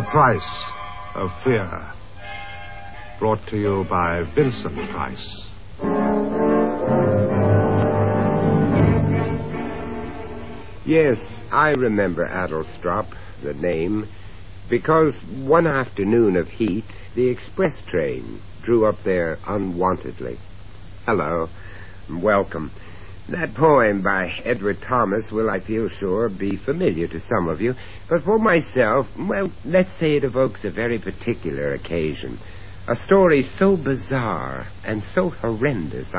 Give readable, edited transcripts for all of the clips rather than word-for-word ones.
Price of Fear. Brought to you by Vincent Price. Yes, I remember Adlestrop, the name, because one afternoon of heat, the express train drew up there unwontedly. Hello, welcome. That poem by Edward Thomas will, I feel sure, be familiar to some of you, but for myself, well, let's say it evokes a very particular occasion. A story so bizarre and so horrendous,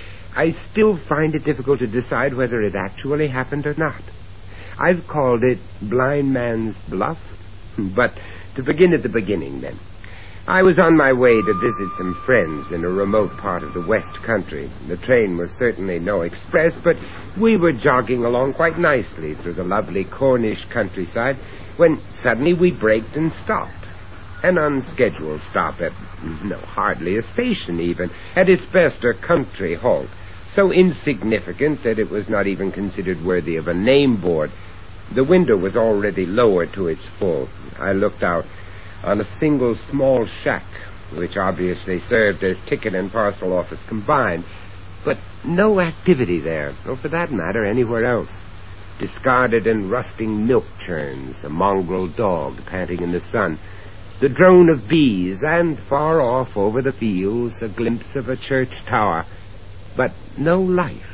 I still find it difficult to decide whether it actually happened or not. I've called it Blind Man's Bluff, but to begin at the beginning, then. I was on my way to visit some friends in a remote part of the West Country. The train was certainly no express, but we were jogging along quite nicely through the lovely Cornish countryside when suddenly we braked and stopped. An unscheduled stop at, hardly a station even, at its best a country halt, so insignificant that it was not even considered worthy of a name board. The window was already lowered to its full. I looked out on a single small shack, which obviously served as ticket and parcel office combined, but no activity there, or for that matter, anywhere else. Discarded and rusting milk churns, a mongrel dog panting in the sun, the drone of bees, and far off over the fields, a glimpse of a church tower, but no life.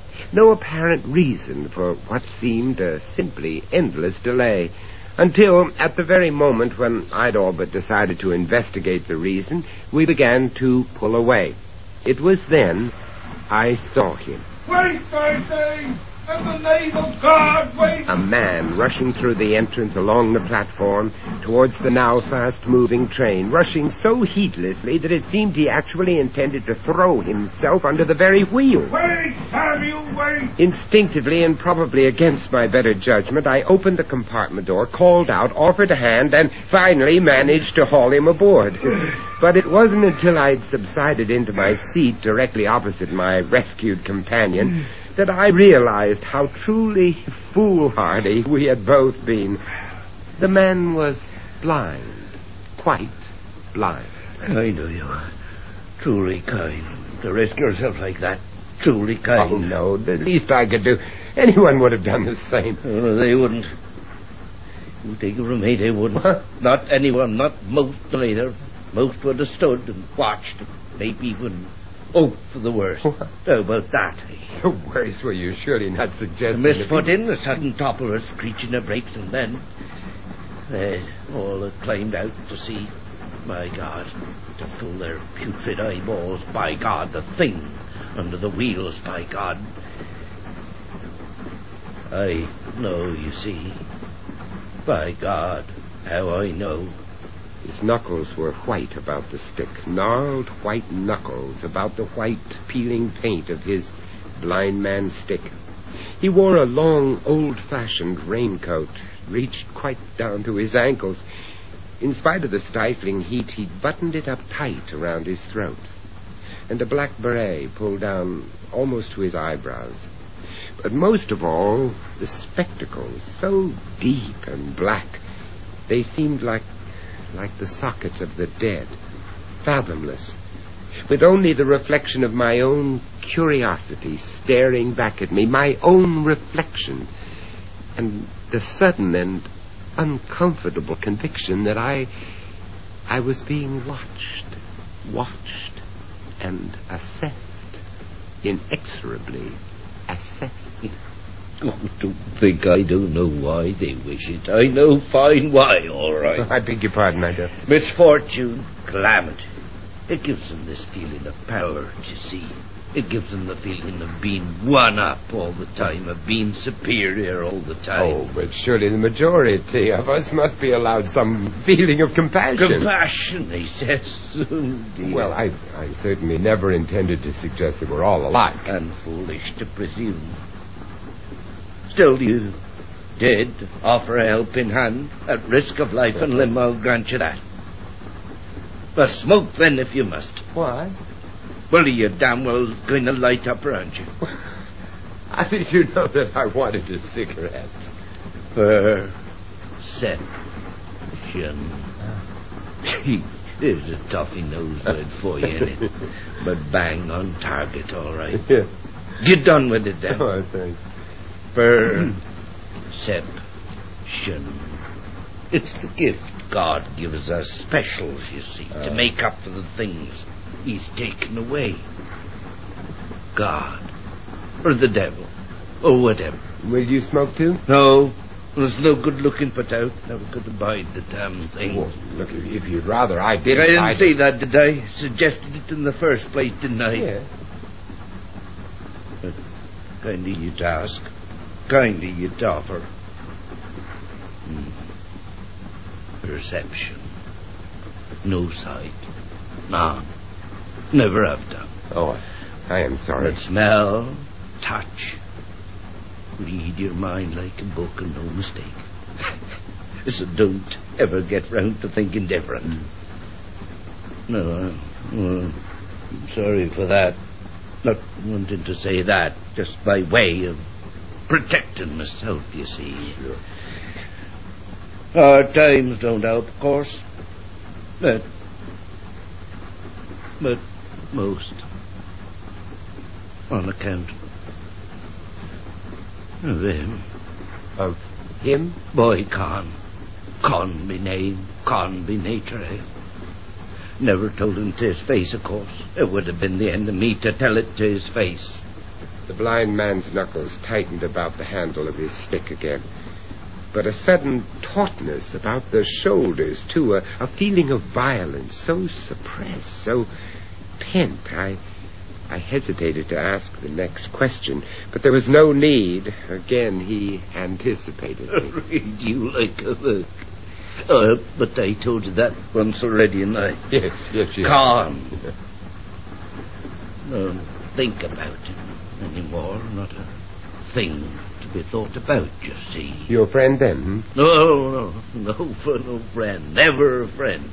No apparent reason for what seemed a simply endless delay, until, at the very moment when I'd all but decided to investigate the reason, we began to pull away. It was then I saw him. Wait, Bertie! In the name of God, wait! A man rushing through the entrance along the platform towards the now fast-moving train, rushing so heedlessly that it seemed he actually intended to throw himself under the very wheel. Wait, Samuel, wait! Instinctively, and probably against my better judgment, I opened the compartment door, called out, offered a hand, and finally managed to haul him aboard. But it wasn't until I'd subsided into my seat directly opposite my rescued companion that I realized how truly foolhardy we had both been. The man was blind, quite blind. Kind of you. Truly kind. To risk yourself like that. Truly kind. Oh, no, the least I could do. Anyone would have done the same. Oh, they wouldn't. You take it from me, they wouldn't. Not anyone, not most either. Most would have stood and watched, maybe even hoped for the worst. How about that? The worst? Were you surely not suggesting... The misfoot in, the sudden topple, a screeching of brakes, and then they all had climbed out to see. My God, to fill their putrid eyeballs. By God, the thing under the wheels, by God. I know, you see. By God, how I know. His knuckles were white about the stick, gnarled white knuckles about the white, peeling paint of his blind man's stick. He wore a long, old-fashioned raincoat, reached quite down to his ankles. In spite of the stifling heat, he'd buttoned it up tight around his throat, and a black beret pulled down almost to his eyebrows. But most of all, the spectacles, so deep and black, they seemed like the sockets of the dead, fathomless, with only the reflection of my own curiosity staring back at me, my own reflection, and the sudden and uncomfortable conviction that I was being watched and assessed, inexorably assessed. Oh, don't think I don't know why they wish it. I know fine why, all right. I beg your pardon, I do. Misfortune, calamity. It gives them this feeling of power, you see. It gives them the feeling of being one up all the time, of being superior all the time. Oh, but surely the majority of us must be allowed some feeling of compassion. Compassion, he says. Oh, dear. Well, I certainly never intended to suggest that we're all alike. And foolish to presume. Still, you did offer a helping hand at risk of life and limb, I'll grant you that. But smoke then if you must. Why? Well, you're damn well going to light up, aren't you? How did you know that I wanted a cigarette? Perception. Gee, there's a toffee nose word for you in it. But bang on target, all right. Yeah. Get done with it then. Oh, thanks. Perception. It's the gift God gives us specials, you see, to make up for the things He's taken away. God. Or the devil. Or whatever. Will you smoke too? No. There's no good looking put out. Never could abide the damn thing. Well, look, if you'd rather I did I it, didn't say that, did I? Suggested it in the first place, didn't I? Yeah. But kind of you to ask. Kind of you to offer. Perception. No sight. None. Never have done. Oh, I am sorry. But smell, touch. Read your mind like a book and no mistake. So don't ever get round to thinking different. No, I'm sorry for that. Not wanting to say that, just by way of protecting myself, you see. Sure. Hard times don't help, of course. But most on account of him. Of him? Boy Con. Con be name, Con be nature, eh? Never told him to his face, of course. It would have been the end of me to tell it to his face. The blind man's knuckles tightened about the handle of his stick again. But a sudden tautness about the shoulders, too, a feeling of violence, so suppressed, so pent. I hesitated to ask the next question, but there was no need. Again, he anticipated me. Read you like a book. But I told you that once already, and I... Yes. Con. Don't think about it anymore. Not a thing to be thought about, you see. Your friend, then? No friend. Never a friend.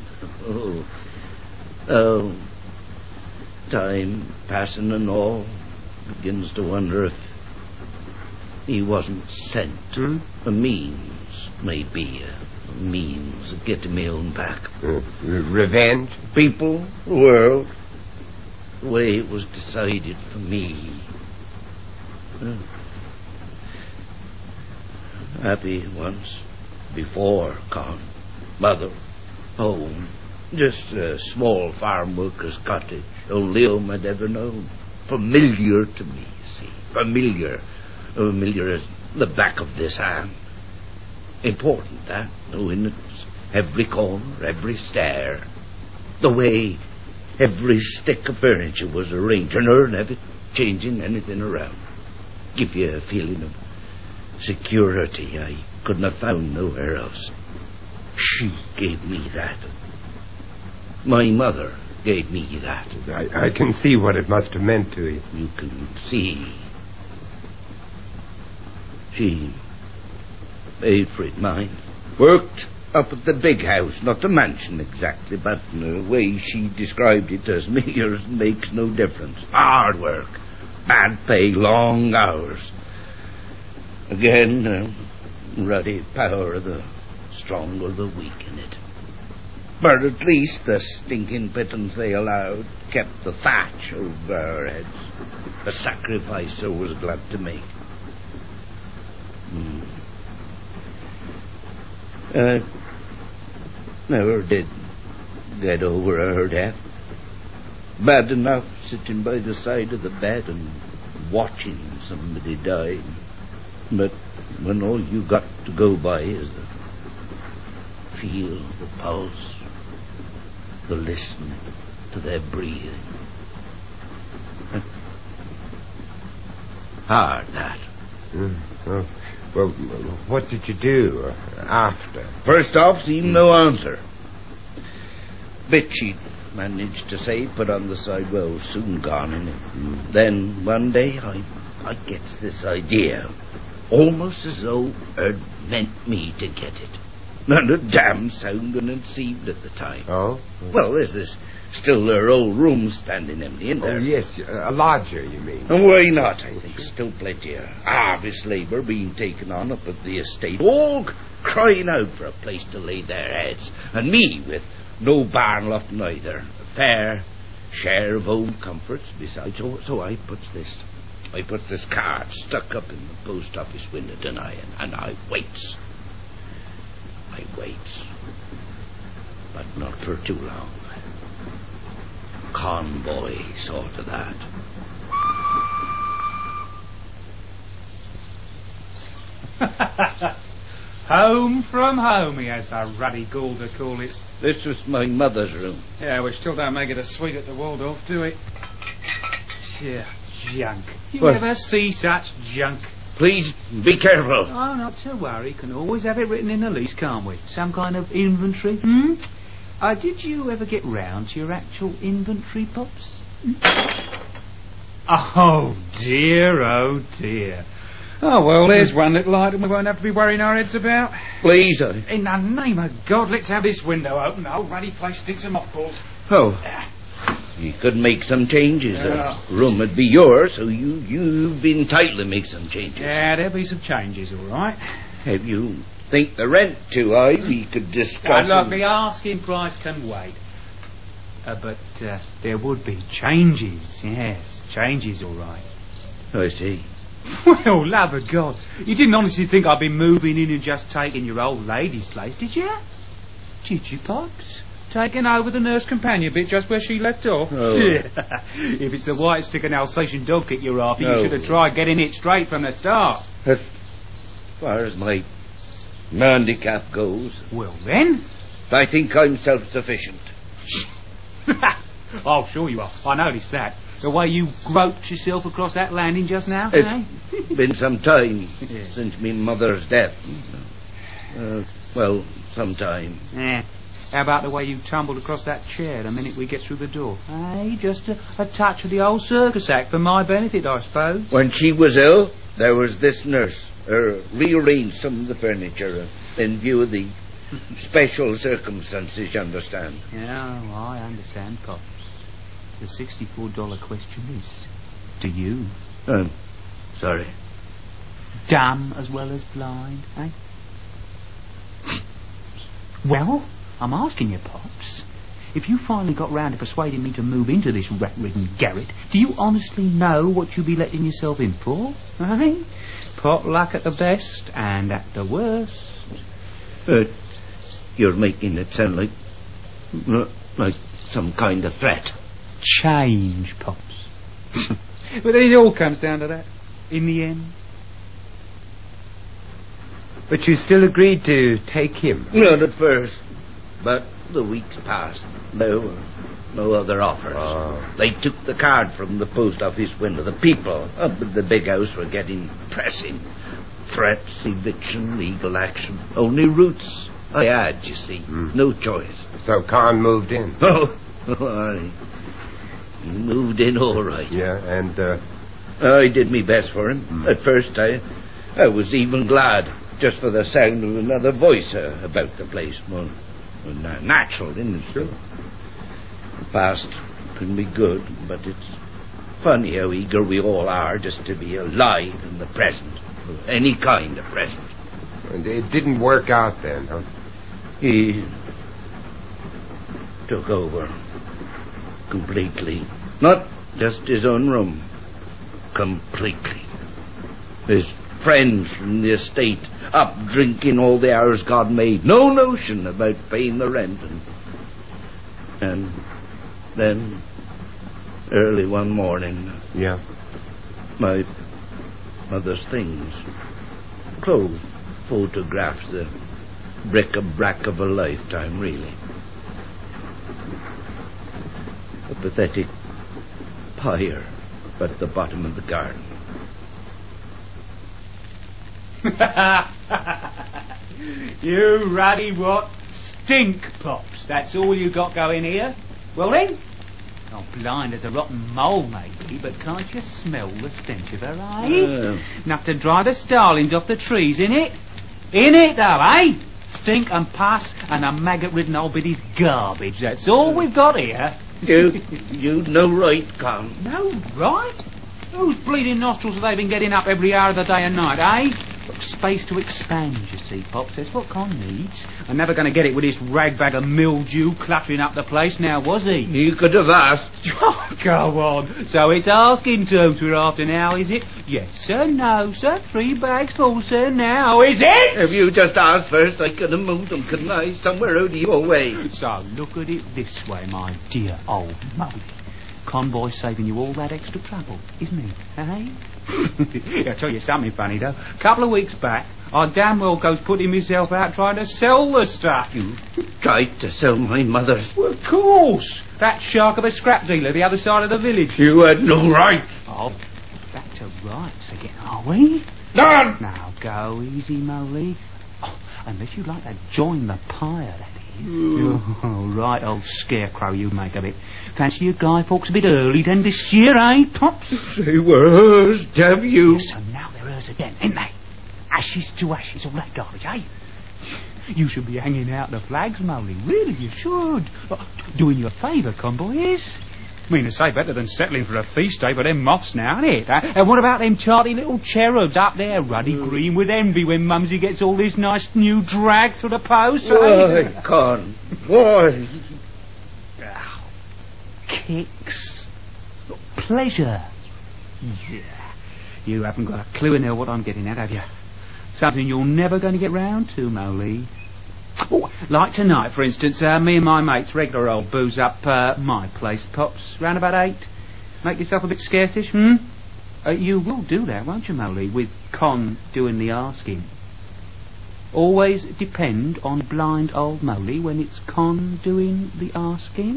Oh, time passing and all, begins to wonder if he wasn't sent. A means, maybe, a means of getting me own back. Revenge? People, the world, the way it was decided for me. Happy once, before, Con. Mother, home. Just a small farm worker's cottage. Only home I'd ever known. Familiar to me, you see. Familiar as the back of this hand. Important, that, knowing it's every corner, every stair. The way every stick of furniture was arranged, and her never changing anything around. Give you a feeling of security I couldn't have found nowhere else. She gave me that. My mother gave me that. I can see what it must have meant to you. You can see. She paid for it, mind. Worked up at the big house, not the mansion exactly, but in the way she described it as me, yours makes no difference. Hard work, bad pay, long hours. Again, ruddy power of the strong or the weak in it. But at least the stinking pittance they allowed kept the thatch over our heads. A sacrifice I was glad to make. Never did get over her death. Bad enough sitting by the side of the bed and watching somebody die. But when all you got to go by is the feel, the pulse, the listen to their breathing. Hard, that. Well, what did you do after? First off, seemed no answer. Bit she'd managed to say, put on the side, well, soon gone in it. Then one day I gets this idea, almost as though it meant me to get it. Not a damn sound and it seemed at the time. Oh? Well, there's this still their old room standing empty in there. Oh, yes, a lodger, you mean. And why not, I think. Still plenty of harvest labour being taken on up at the estate. All crying out for a place to lay their heads. And me with No barn loft neither. A fair share of home comforts besides. So I puts this card stuck up in the post office window tonight, and I waits. I waits. But not for too long. Convoy sort of that. Home from home, he has a ruddy gall to call it. This was my mother's room. Yeah, we still don't make it a suite at the Waldorf, do we? Yeah, junk. You What? never see such junk. Please be careful. Oh, not to worry. Can always have it written in the lease, can't we? Some kind of inventory. Did you ever get round to your actual inventory, Pops? Oh, dear, oh, dear. Oh, well, there's one little item we won't have to be worrying our heads about. Please, In the name of God, let's have this window open. The whole ruddy place stinks of mothballs. Oh, you could make some changes. Yeah. The room would be yours, so you've been entitled to make some changes. Yeah, there'll be some changes, all right. If you think the rent too high, we could discuss. Look, the asking price can wait. But there would be changes, yes. Changes, all right. I see. Well, love of God. You didn't honestly think I'd be moving in and just taking your old lady's place, did you? Did you, Pops? Taking over the nurse companion bit just where she left off? Oh. If it's the white stick and Alsatian dog kick you're after, you No. should have tried getting it straight from the start. As far as my handicap goes, Well, then... I think I'm self-sufficient. Oh, sure you are. I noticed that. The way you groped yourself across that landing just now, eh? It's been some time Yeah. since my mother's death. Well, some time. Yeah. How about the way you tumbled across that chair the minute we get through the door? Eh? Just a touch of the old circus act for my benefit, I suppose. When she was ill, there was this nurse. Rearranged some of the furniture in view of the special circumstances, you understand. Yeah, I understand, Pops. The $64 question is, do you? Sorry. Dumb as well as blind, eh? Well, I'm asking you, Pops. If you finally got round to persuading me to move into this rat-ridden garret, do you honestly know what you'll be letting yourself in for? Eh? Pot luck at the best and at the worst. You're making it sound like some kind of threat. Change, Pops. But then it all comes down to that, in the end. But you still agreed to take him? Not at first, but the weeks passed. There were no other offers. Oh. They took the card from the post office window. The people up at the big house were getting pressing. Threats, eviction, legal action. Only routes I had, you see. No choice. So Con moved in? Oh, he moved in all right. Yeah, and, I did me best for him. At first, I was even glad, just for the sound of another voice about the place. Well, natural, isn't it? Sure. The past can be good, but it's funny how eager we all are just to be alive in the present. Any kind of present. and it didn't work out then, huh? He took over completely. Not just his own room. Completely. His friends from the estate up drinking all the hours God made. No notion about paying the rent. And then, early one morning, Yeah. my mother's things, clothes, photographs, the bric-a-brac of a lifetime, really. A pathetic pyre at the bottom of the garden. You ruddy what? Stink pops. That's all you got going here. Well then, not blind as a rotten mole maybe, but can't you smell the stench of her, eh? Enough to drive the starlings off the trees, innit? Innit though, eh? Stink and pus and a maggot-ridden old bit of garbage. That's all we've got here. You know right, Con. No, right? Whose bleeding nostrils have they been getting up every hour of the day and night, eh? Space to expand, you see, Pops. That's what Con needs. I'm never going to get it with this ragbag of mildew cluttering up the place now, was he? You could have asked. Oh, go on. So it's asking terms we're after now, is it? Yes, sir. No, sir. 3 bags full, sir. Now, is it? If you just asked first, I could have moved them, couldn't I? Somewhere out of your way. So look at it this way, my dear old Mowgli. Convoy's saving you all that extra trouble, isn't he? Eh? I'll tell you something funny, though. A couple of weeks back, I damn well goes putting myself out trying to sell the stuff. You tried to sell my mother's. Well, of course. That shark of a scrap dealer the other side of the village. You had no right. Oh, back to rights again, are we? None. Now, go easy, Mowgli. Oh, unless you'd like to join the pyre, that is. Oh, right, old scarecrow you make of it. Fancy your Guy Fawkes a bit early then this year, eh, Pops? They were hers, damn you. So now they're hers again, ain't they? Ashes to ashes, all that garbage, eh? You should be hanging out the flags, Mowgli. Really, you should. Doing you a favour, Convoy is. I mean, to say better than settling for a feast day for them moths now, ain't it? And what about them charty little cherubs up there, ruddy green with envy when Mumsy gets all this nice new drag through the post? Why, Con? Why? Kicks. Pleasure. Yeah. You haven't got a clue in there what I'm getting at, have you? Something you're never going to get round to, Mowgli. Oh, like tonight, for instance, me and my mates regular old booze up my place, Pops, round about 8. Make yourself a bit scarcish, you will do that, won't you, Mowgli, with Con doing the asking? Always depend on blind old Mowgli when it's Con doing the asking?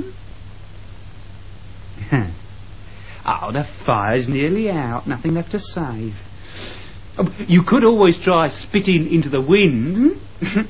Oh, the fire's nearly out, nothing left to save. Oh, you could always try spitting into the wind.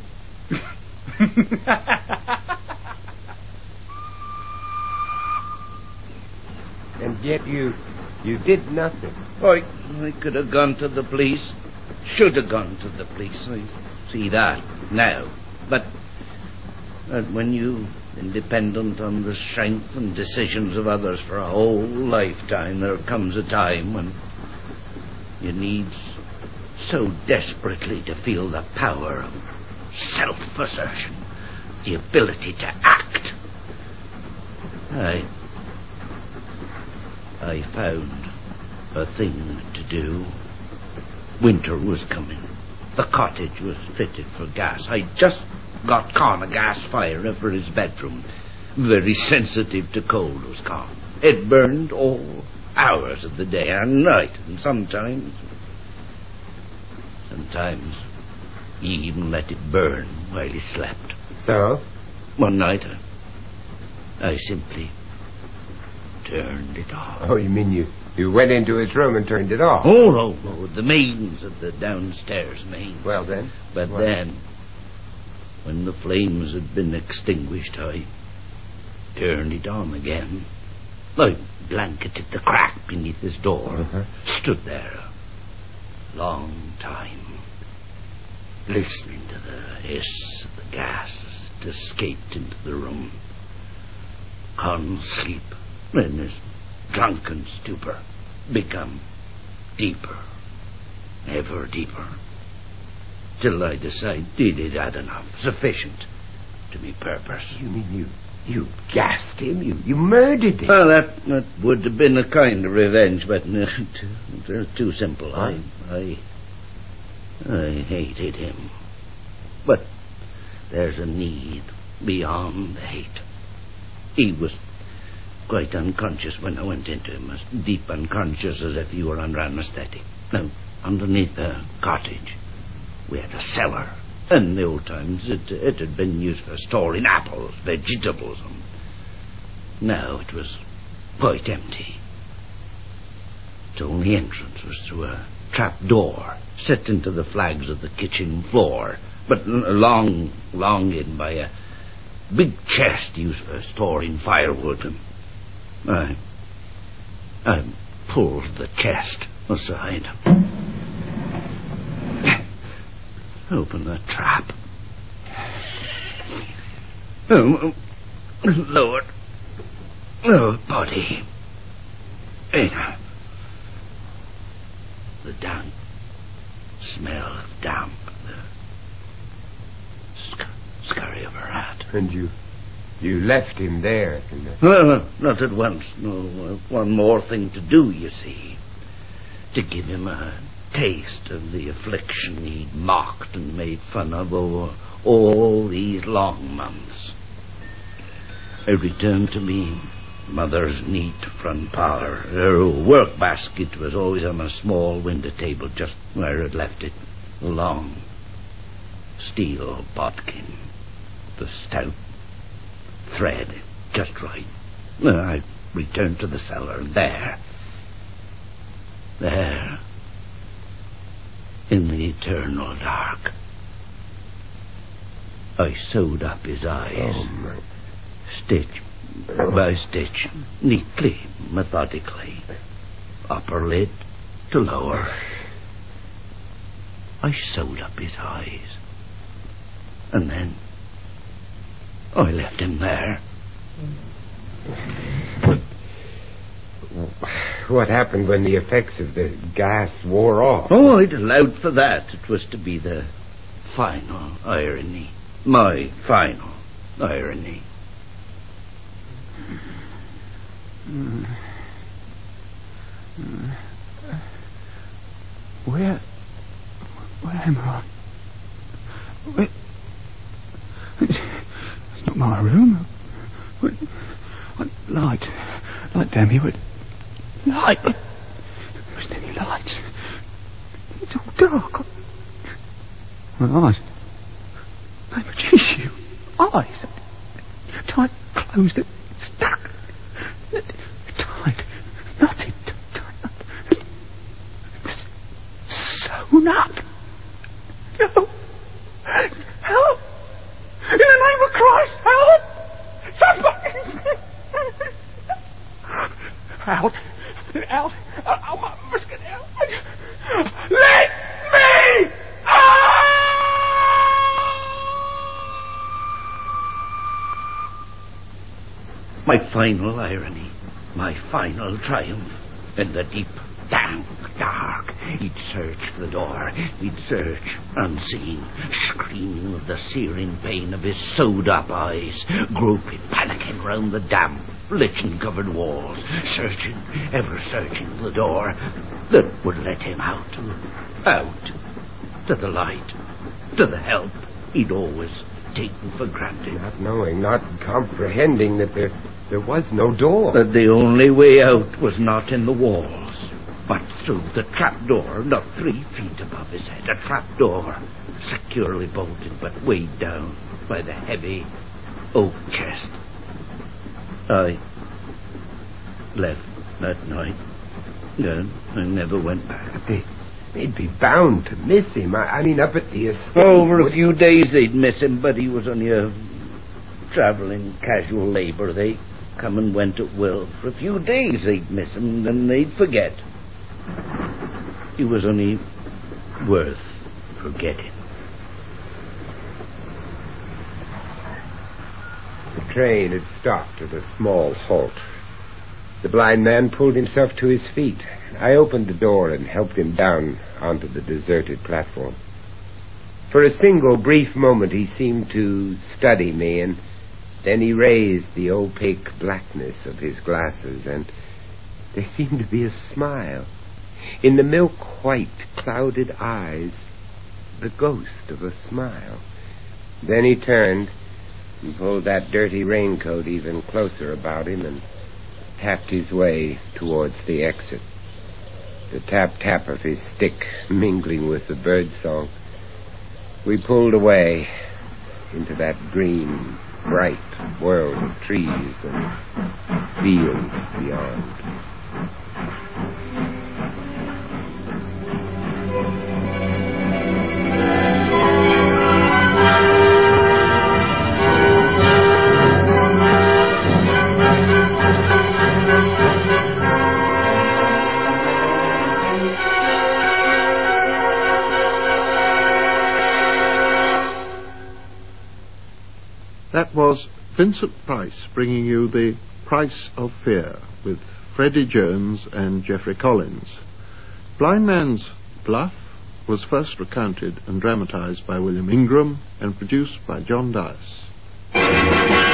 And yet you did nothing. I could have gone to the police. Should have gone to the police. I see that now. But when you independent on the strength and decisions of others for a whole lifetime, there comes a time when you need so desperately to feel the power of self-assertion, the ability to act. I found a thing to do. Winter was coming. The cottage was fitted for gas. I just got Con a gas fire for his bedroom. Very sensitive to cold was Con. It burned all hours of the day and night, and sometimes he even let it burn while he slept. So? One night, I simply turned it off. Oh, you mean you went into his room and turned it off? Oh, no, the mains of the downstairs mains. Well, then? But what? Then, when the flames had been extinguished, I turned it on again. I blanketed the crack beneath his door. Stood there a long time, listening to the hiss of the gas as it escaped into the room. Con sleep, in his drunken stupor, become deeper, ever deeper, till I decided it had enough, sufficient to me purpose. You mean you gassed him? You murdered him? Well, that would have been a kind of revenge, but too simple. Huh? I hated him. But there's a need beyond the hate. He was quite unconscious when I went into him, as deep unconscious as if you were under anesthetic. Now, underneath the cottage, we had a cellar. In the old times, it had been used for storing apples, vegetables. Now it was quite empty. The only entrance was through a trap door set into the flags of the kitchen floor, but long in by a big chest used for storing firewood. I pulled the chest aside. Open the trap. Lowered the body in. The damp smell of damp, the scurry of her hat. And you left him there? No, not at once. No, one more thing to do, you see. To give him a taste of the affliction he'd mocked and made fun of over all these long months. I returned to me mother's neat front parlour. Her work basket was always on a small window table just where I'd left it. A long steel bodkin, the stout thread just right. I returned to the cellar, and there, in the eternal dark, I sewed up his eyes, stitch by stitch, neatly, methodically, upper lid to lower. I sewed up his eyes, and then I left him there. What happened when the effects of the gas wore off? Oh, I'd allowed for that. It was to be the final irony. My final irony. Where am I? It's not my room. Light, damn you! Light. There's any lights. It's all dark. My eyes. They produce you. Eyes. Tight closed. Stuck. Tight. Nothing. Sewn up. No. Help. In the name of Christ, help. Somebody. Out. I must get out. Let me out! My final irony, my final triumph. In the deep, dank dark, he'd search the door. He'd search, unseen, screaming with the searing pain of his sewed-up eyes, groping, panicking round the damp, lichen-covered walls, searching, ever searching the door that would let him out, to the light, to the help he'd always taken for granted. Not knowing, not comprehending that there was no door. That the only way out was not in the walls, but through the trapdoor, not 3 feet above his head. A trapdoor, securely bolted, but weighed down by the heavy oak chest. I left that night. Then I never went back. They'd be bound to miss him. I mean, up at the estate. Over a few days they'd miss him, but he was only a travelling casual labour. They come and went at will. For a few days they'd miss him, then they'd forget. He was only worth forgetting. The train had stopped at a small halt. The blind man pulled himself to his feet. I opened the door and helped him down onto the deserted platform. For a single brief moment he seemed to study me, and then he raised the opaque blackness of his glasses, and there seemed to be a smile. In the milk-white, clouded eyes, the ghost of a smile. Then he turned and pulled that dirty raincoat even closer about him and tapped his way towards the exit. The tap-tap of his stick mingling with the bird song. We pulled away into that green, bright world of trees and fields beyond. That was Vincent Price bringing you The Price of Fear with Freddie Jones and Jeffrey Collins. Blind Man's Bluff was first recounted and dramatised by William Ingram and produced by John Dias.